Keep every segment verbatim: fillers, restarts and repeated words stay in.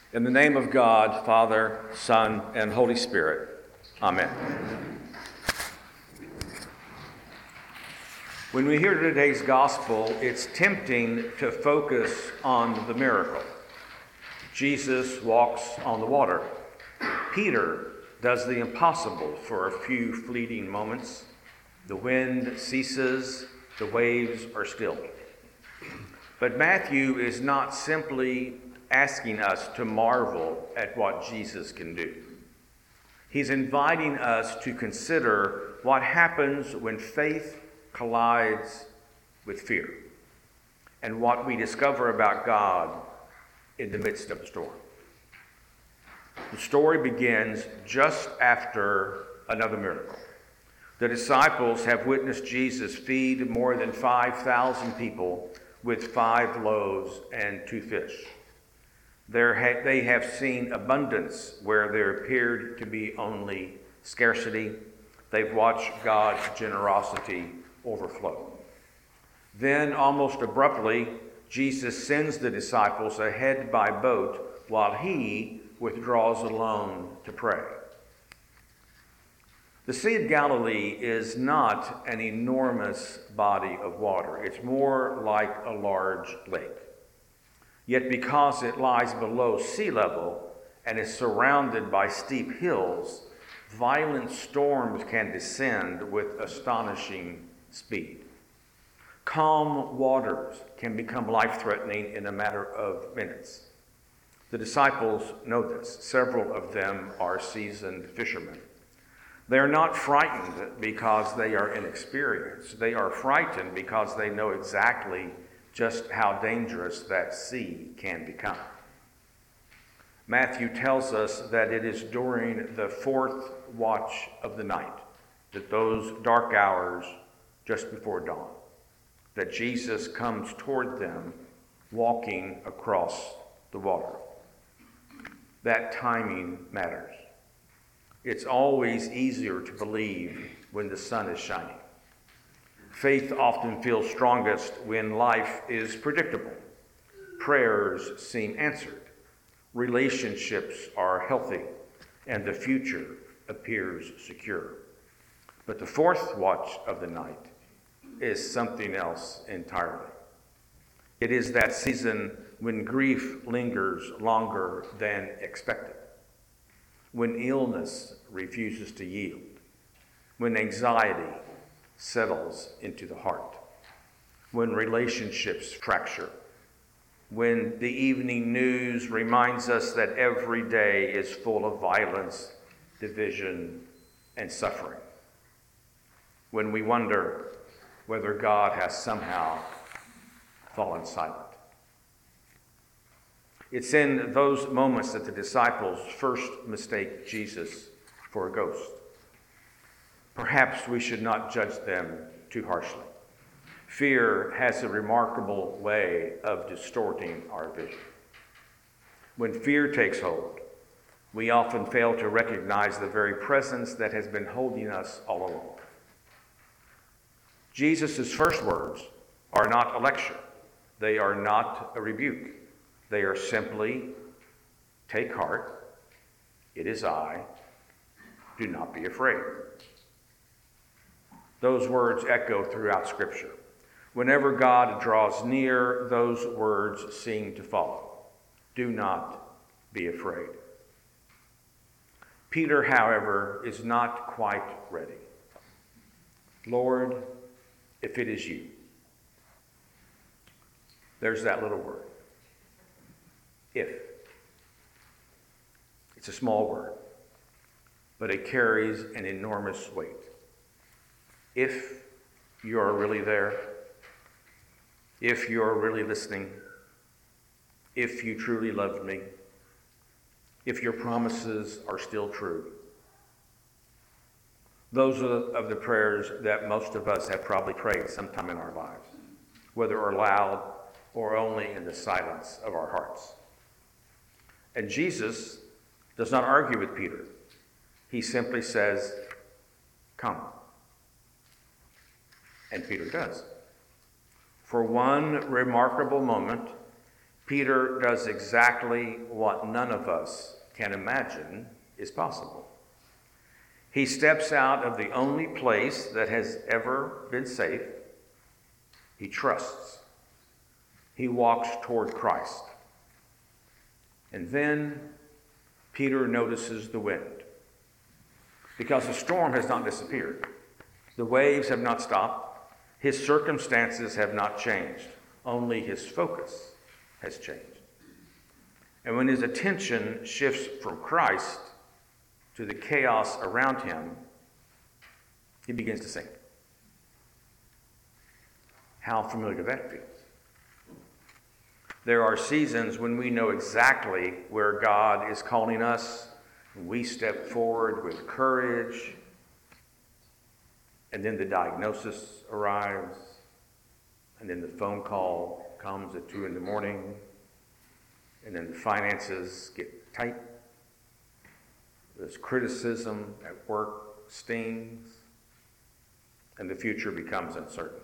In the name of God, Father, Son, and Holy Spirit. Amen. When we hear today's gospel, it's tempting to focus on the miracle. Jesus walks on the water. Peter does the impossible for a few fleeting moments. The wind ceases, the waves are still. But Matthew is not simply asking us to marvel at what Jesus can do. He's inviting us to consider what happens when faith collides with fear, and what we discover about God in the midst of the storm. The story begins just after another miracle. The disciples have witnessed Jesus feed more than five thousand people with five loaves and two fish. There they have seen abundance where there appeared to be only scarcity. They've watched God's generosity overflow. Then, almost abruptly, Jesus sends the disciples ahead by boat while he withdraws alone to pray. The Sea of Galilee is not an enormous body of water. It's more like a large lake. Yet because it lies below sea level and is surrounded by steep hills, violent storms can descend with astonishing speed. Calm waters can become life-threatening in a matter of minutes. The disciples know this. Several of them are seasoned fishermen. They are not frightened because they are inexperienced. They are frightened because they know exactly just how dangerous that sea can become. Matthew tells us that it is during the fourth watch of the night, that those dark hours just before dawn, that Jesus comes toward them walking across the water. That timing matters. It's always easier to believe when the sun is shining. Faith often feels strongest when life is predictable. Prayers seem answered. Relationships are healthy, and the future appears secure. But the fourth watch of the night is something else entirely. It is that season when grief lingers longer than expected, when illness refuses to yield, when anxiety settles into the heart, when relationships fracture, when the evening news reminds us that every day is full of violence, division, and suffering, when we wonder whether God has somehow fallen silent. It's in those moments that the disciples first mistake Jesus for a ghost. Perhaps we should not judge them too harshly. Fear has a remarkable way of distorting our vision. When fear takes hold, we often fail to recognize the very presence that has been holding us all along. Jesus' first words are not a lecture. They are not a rebuke. They are simply, "Take heart, it is I, do not be afraid." Those words echo throughout Scripture. Whenever God draws near, those words seem to follow. Do not be afraid. Peter, however, is not quite ready. "Lord, if it is you." There's that little word. If. It's a small word, but it carries an enormous weight. If you're really there, if you're really listening, if you truly loved me, if your promises are still true. Those are of the prayers that most of us have probably prayed sometime in our lives, whether aloud or only in the silence of our hearts. And Jesus does not argue with Peter. He simply says, "Come." And Peter does. For one remarkable moment, Peter does exactly what none of us can imagine is possible. He steps out of the only place that has ever been safe. He trusts. He walks toward Christ. And then Peter notices the wind, because the storm has not disappeared. The waves have not stopped. His circumstances have not changed. Only his focus has changed. And when his attention shifts from Christ to the chaos around him, he begins to sink. How familiar that feels. There are seasons when we know exactly where God is calling us. We step forward with courage, and then the diagnosis arrives, and then the phone call comes at two in the morning, and then the finances get tight. There's criticism at work, stings, and the future becomes uncertain.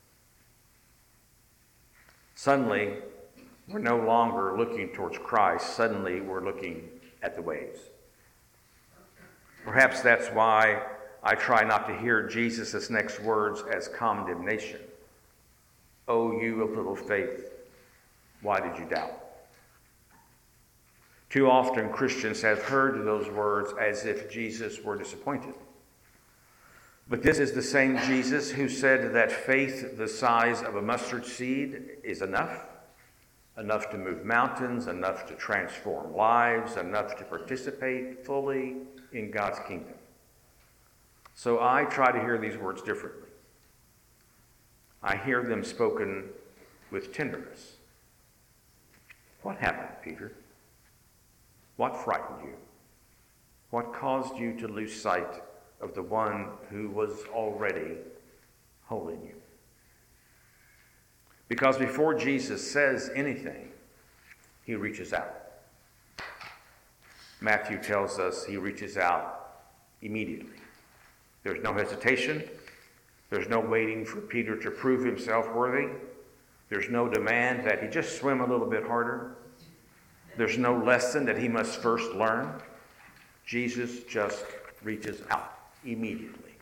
Suddenly, we're no longer looking towards Christ. Suddenly, we're looking at the waves. Perhaps that's why I try not to hear Jesus' next words as condemnation. "Oh, you of little faith, why did you doubt?" Too often Christians have heard those words as if Jesus were disappointed. But this is the same Jesus who said that faith the size of a mustard seed is enough, enough to move mountains, enough to transform lives, enough to participate fully in God's kingdom. So I try to hear these words differently. I hear them spoken with tenderness. What happened, Peter? What frightened you? What caused you to lose sight of the one who was already holding you? Because before Jesus says anything, he reaches out. Matthew tells us he reaches out immediately. There's no hesitation. There's no waiting for Peter to prove himself worthy. There's no demand that he just swim a little bit harder. There's no lesson that he must first learn. Jesus just reaches out immediately.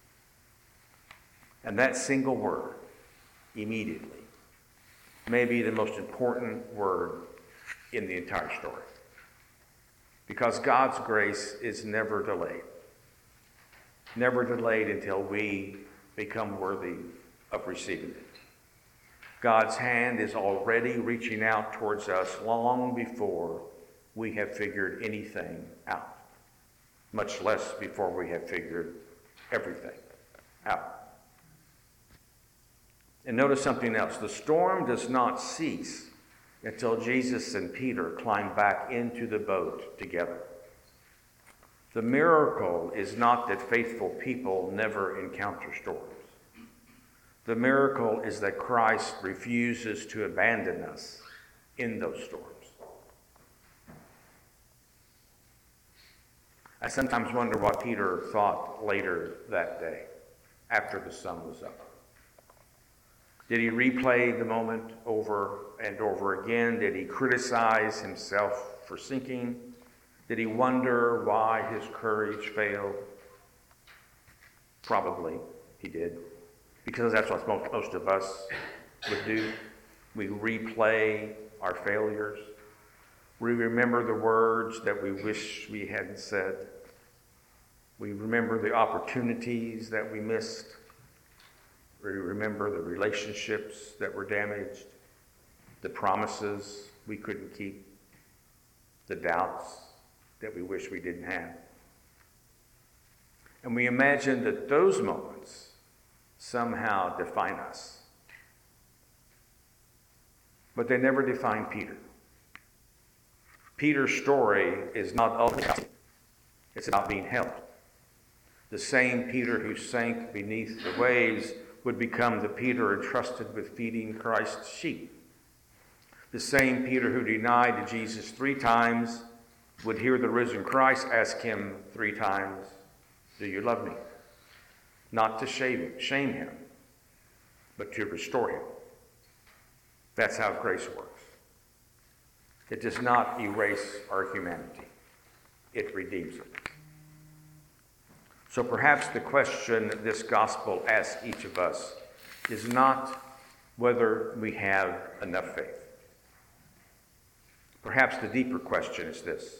And that single word, immediately, may be the most important word in the entire story. Because God's grace is never delayed. Never delayed until we become worthy of receiving it. God's hand is already reaching out towards us long before we have figured anything out, much less before we have figured everything out. And notice something else. The storm does not cease until Jesus and Peter climb back into the boat together. The miracle is not that faithful people never encounter storms. The miracle is that Christ refuses to abandon us in those storms. I sometimes wonder what Peter thought later that day, after the sun was up. Did he replay the moment over and over again? Did he criticize himself for sinking? Did he wonder why his courage failed? Probably he did, because that's what most, most of us would do. We replay our failures. We remember the words that we wish we hadn't said. We remember the opportunities that we missed. We remember the relationships that were damaged, the promises we couldn't keep, the doubts that we wish we didn't have. And we imagine that those moments somehow define us. But they never define Peter. Peter's story is not ultimately, it's about being held. The same Peter who sank beneath the waves would become the Peter entrusted with feeding Christ's sheep. The same Peter who denied Jesus three times would hear the risen Christ ask him three times, "Do you love me?" Not to shame him, shame him, but to restore him. That's how grace works. It does not erase our humanity. It redeems it. So perhaps the question this gospel asks each of us is not whether we have enough faith. Perhaps the deeper question is this: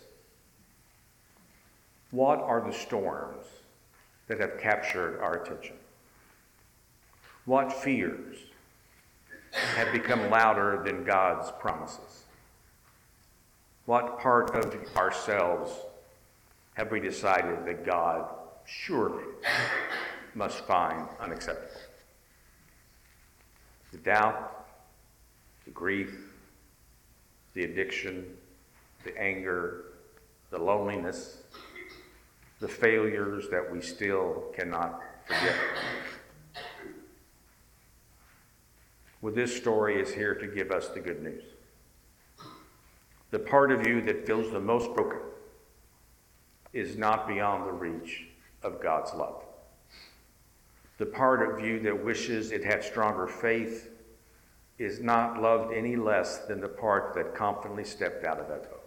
what are the storms that have captured our attention? What fears have become louder than God's promises? What part of ourselves have we decided that God surely must find unacceptable? The doubt, the grief, the addiction, the anger, the loneliness, the failures that we still cannot forget. Well, this story is here to give us the good news. The part of you that feels the most broken is not beyond the reach of God's love. The part of you that wishes it had stronger faith is not loved any less than the part that confidently stepped out of that boat.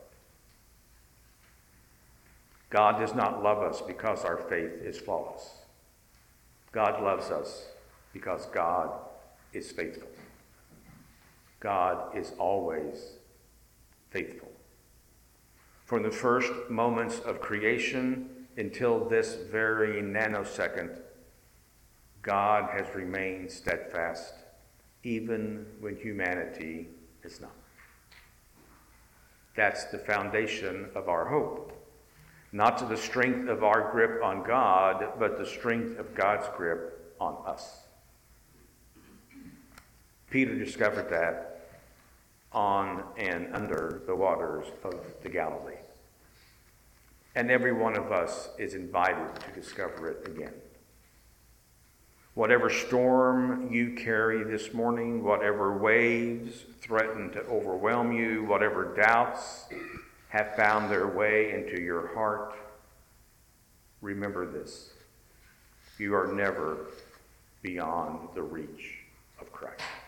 God does not love us because our faith is flawless. God loves us because God is faithful. God is always faithful. From the first moments of creation until this very nanosecond, God has remained steadfast, even when humanity is not. That's the foundation of our hope. Not to the strength of our grip on God, but the strength of God's grip on us. Peter discovered that on and under the waters of the Galilee. And every one of us is invited to discover it again. Whatever storm you carry this morning, whatever waves threaten to overwhelm you, whatever doubts have found their way into your heart, remember this: you are never beyond the reach of Christ.